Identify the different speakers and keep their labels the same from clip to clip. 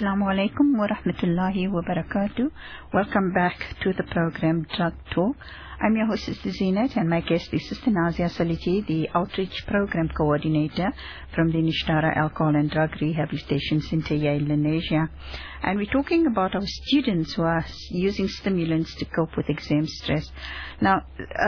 Speaker 1: Assalamu alaikum wa rahmatullahi wa barakatuh. Welcome back to the program Drug Talk. I'm your host, Sister Zeenat, and my guest is Sister Nazia Saliji, the Outreach Program Coordinator from the Nishtara Alcohol and Drug Rehabilitation Center here in Indonesia. And we're talking about our students who are using stimulants to cope with exam stress. Now,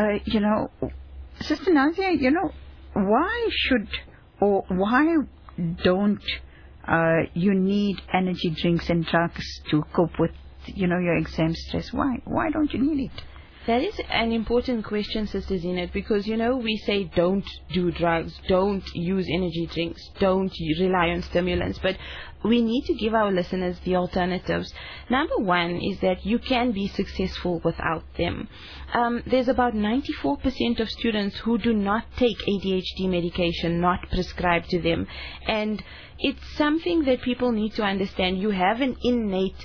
Speaker 1: Sister Nazia, why should or why don't you need energy drinks and drugs to cope with, your exam stress? Why don't you need it?
Speaker 2: That is an important question, Sister Zeenat, because, we say don't do drugs, don't use energy drinks, don't rely on stimulants, but we need to give our listeners the alternatives. Number one is that you can be successful without them. There's about 94% of students who do not take ADHD medication, not prescribed to them. And it's something that people need to understand. You have an innate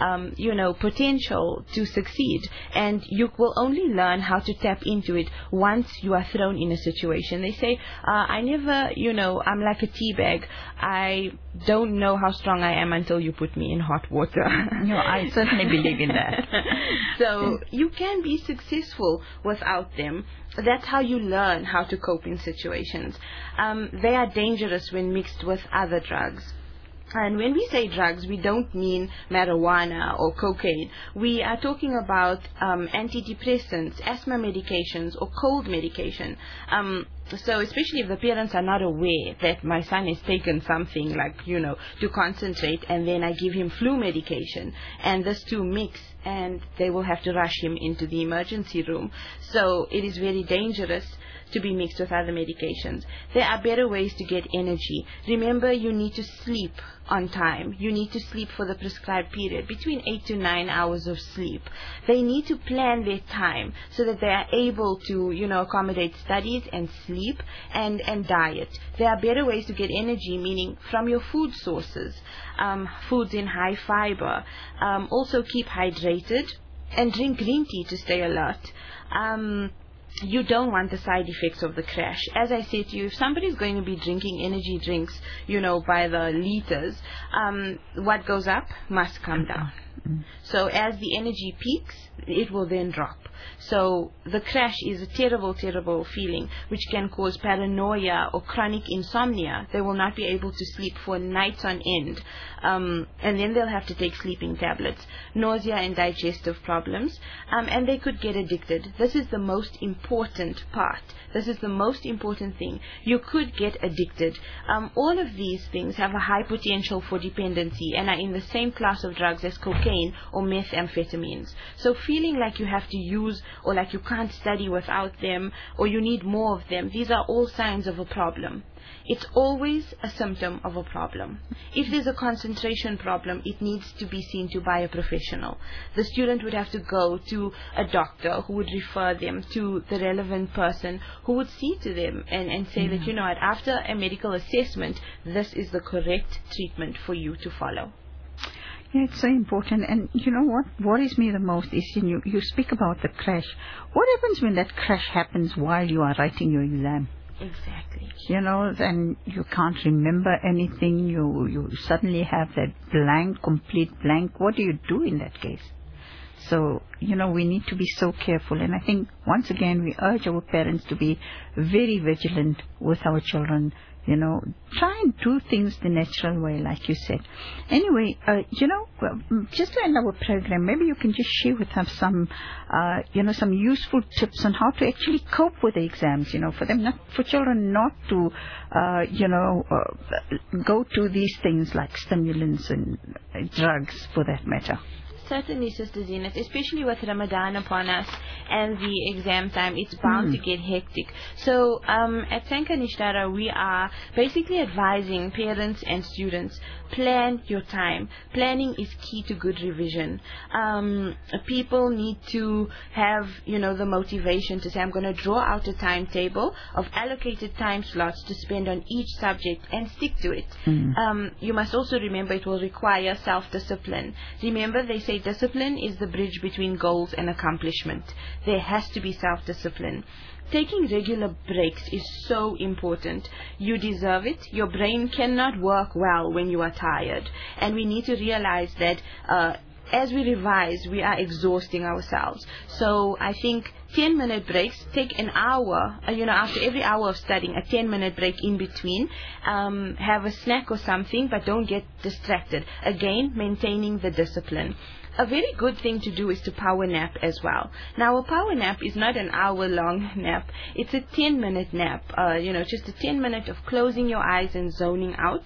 Speaker 2: potential to succeed, and you will only learn how to tap into it once you are thrown in a situation. They say, I never, I'm like a tea bag. I don't know how strong I am until you put me in hot water.
Speaker 1: I certainly believe in that.
Speaker 2: So you can be successful without them. That's how you learn how to cope in situations. They are dangerous when mixed with other drugs. And when we say drugs, we don't mean marijuana or cocaine. We are talking about antidepressants, asthma medications, or cold medication. So especially if the parents are not aware that my son has taken something like, to concentrate, and then I give him flu medication, and these two mix, and they will have to rush him into the emergency room. So it is very dangerous to be mixed with other medications. There are better ways to get energy. Remember, you need to sleep on time. You need to sleep for the prescribed period, between 8 to 9 hours of sleep. They need to plan their time so that they are able to, accommodate studies and sleep and diet. There are better ways to get energy, meaning from your food sources, foods in high fiber. Also keep hydrated and drink green tea to stay alert. You don't want the side effects of the crash. As I said to you, if somebody's going to be drinking energy drinks, by the liters, what goes up must come down. So as the energy peaks, it will then drop. So the crash is a terrible, terrible feeling, which can cause paranoia or chronic insomnia. They will not be able to sleep for nights on end. And then they'll have to take sleeping tablets, nausea and digestive problems, and they could get addicted. This is the most important part. This is the most important thing. You could get addicted. All of these things have a high potential for dependency and are in the same class of drugs as cocaine or methamphetamines. So feeling like you have to use, or like you can't study without them, or you need more of them, these are all signs of a problem. It's always a symptom of a problem. If there's a concentration problem, it needs to be seen to by a professional. The student would have to go to a doctor who would refer them to the relevant person who would see to them and say that, after a medical assessment, this is the correct treatment for you to follow.
Speaker 1: Yeah, it's so important. And what worries me the most is you speak about the crash. What happens when that crash happens while you are writing your exam?
Speaker 2: Exactly.
Speaker 1: Then you can't remember anything. You suddenly have that complete blank. What do you do in that case? So, we need to be so careful. And I think, once again, we urge our parents to be very vigilant with our children. Try and do things the natural way, like you said. Anyway, just to end our program, maybe you can just share with us some, some useful tips on how to actually cope with the exams, for children not to, go to these things like stimulants and drugs, for that matter.
Speaker 2: Certainly, Sister Zeenat, especially with Ramadan upon us and the exam time, it's bound to get hectic. So at Sanka Nishtara, we are basically advising parents and students, plan your time. Planning is key to good revision. People need to have, the motivation to say, I'm going to draw out a timetable of allocated time slots to spend on each subject and stick to it. You must also remember it will require self-discipline. Remember, they say discipline is the bridge between goals and accomplishment. There has to be self-discipline. Taking regular breaks is so important. You deserve it. Your brain cannot work well when you are tired. And we need to realize that as we revise, we are exhausting ourselves. So I think 10-minute breaks, take an hour, after every hour of studying, a 10-minute break in between. Have a snack or something, but don't get distracted. Again, maintaining the discipline. A very good thing to do is to power nap as well. Now, a power nap is not an hour-long nap. It's a 10-minute nap, just a 10-minute of closing your eyes and zoning out.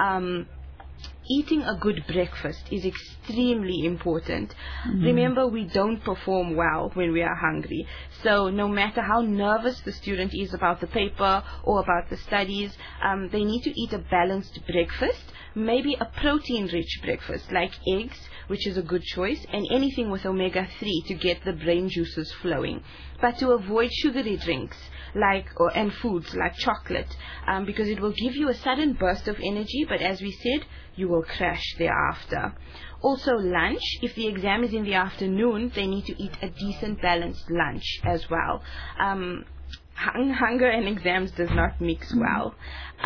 Speaker 2: Eating a good breakfast is extremely important. Remember, we don't perform well when we are hungry. So no matter how nervous the student is about the paper or about the studies, they need to eat a balanced breakfast, maybe a protein-rich breakfast like eggs, which is a good choice, and anything with omega-3 to get the brain juices flowing. But to avoid sugary drinks and foods like chocolate, because it will give you a sudden burst of energy, but as we said, you will crash thereafter. Also lunch, if the exam is in the afternoon, they need to eat a decent balanced lunch as well. Hunger and exams does not mix well.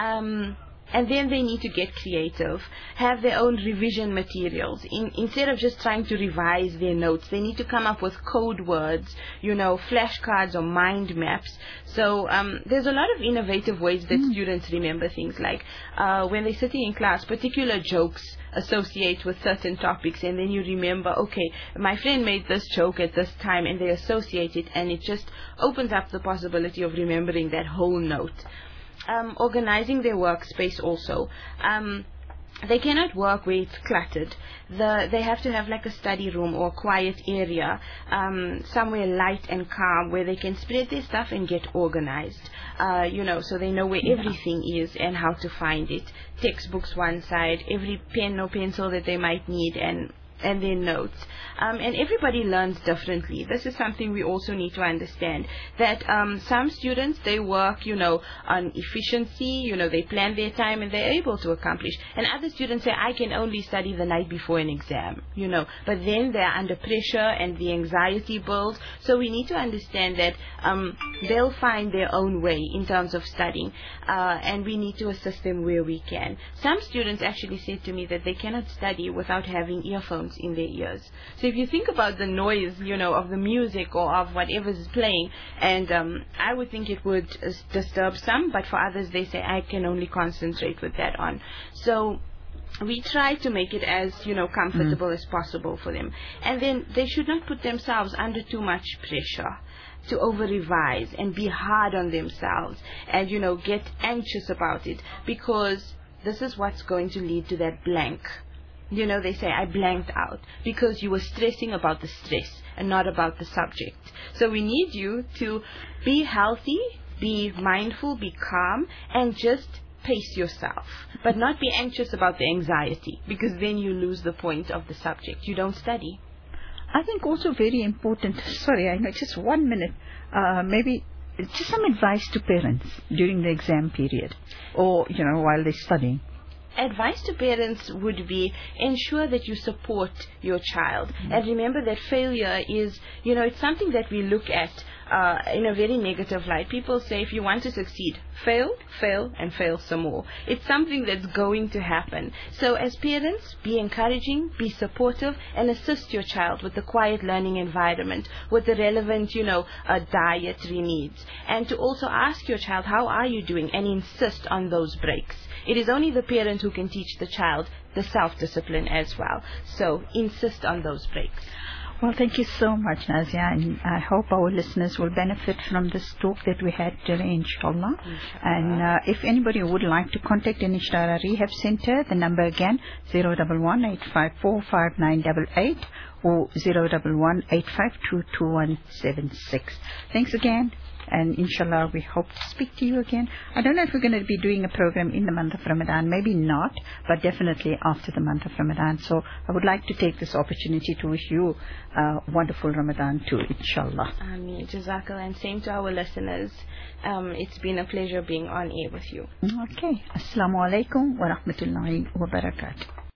Speaker 2: And then they need to get creative, have their own revision materials. Instead of just trying to revise their notes, they need to come up with code words, flashcards or mind maps. So there's a lot of innovative ways that students remember things, like when they're sitting in class, particular jokes associate with certain topics, and then you remember, okay, my friend made this joke at this time, and they associate it, and it just opens up the possibility of remembering that whole note. Organizing their workspace also. They cannot work where it's cluttered. They have to have like a study room or a quiet area, somewhere light and calm where they can spread their stuff and get organized. So they know where everything is and how to find it. Textbooks one side, every pen or pencil that they might need, and their notes. And everybody learns differently. This is something we also need to understand, that some students, they work, on efficiency, they plan their time and they're able to accomplish. And other students say, I can only study the night before an exam, but then they're under pressure and the anxiety builds. So we need to understand that they'll find their own way in terms of studying, and we need to assist them where we can. Some students actually said to me that they cannot study without having earphones in their ears. So if you think about the noise, of the music or of whatever is playing, and I would think it would disturb some, but for others they say, I can only concentrate with that on. So we try to make it as, comfortable as possible for them. And then they should not put themselves under too much pressure to over-revise and be hard on themselves and, get anxious about it, because this is what's going to lead to that blank. They say, I blanked out, because you were stressing about the stress and not about the subject. So we need you to be healthy, be mindful, be calm, and just pace yourself, but not be anxious about the anxiety, because then you lose the point of the subject. You don't study.
Speaker 1: I think also very important, sorry, I know, just 1 minute, maybe just some advice to parents during the exam period or, while they're studying.
Speaker 2: Advice to parents would be, ensure that you support your child. And remember that failure is, it's something that we look at in a very negative light. People say, if you want to succeed, fail, and fail some more. It's something that's going to happen. So as parents, be encouraging, be supportive, and assist your child with the quiet learning environment, with the relevant, dietary needs. And to also ask your child, how are you doing? And insist on those breaks. It is only the parent who can teach the child the self-discipline as well. So insist on those breaks.
Speaker 1: Well, thank you so much, Nazia, and I hope our listeners will benefit from this talk that we had today, inshallah. And if anybody would like to contact an Ishtara Rehab Center, the number again, 011-854-5988 or 011-852-2176. Thanks again. And inshallah, we hope to speak to you again. I don't know if we're going to be doing a program in the month of Ramadan. Maybe not, but definitely after the month of Ramadan. So I would like to take this opportunity to wish you a wonderful Ramadan too, inshallah.
Speaker 2: Ameen. Jazakallah. And same to our listeners. It's been a pleasure being on air with you.
Speaker 1: Okay. Assalamu alaikum wa rahmatullahi wa barakatuh.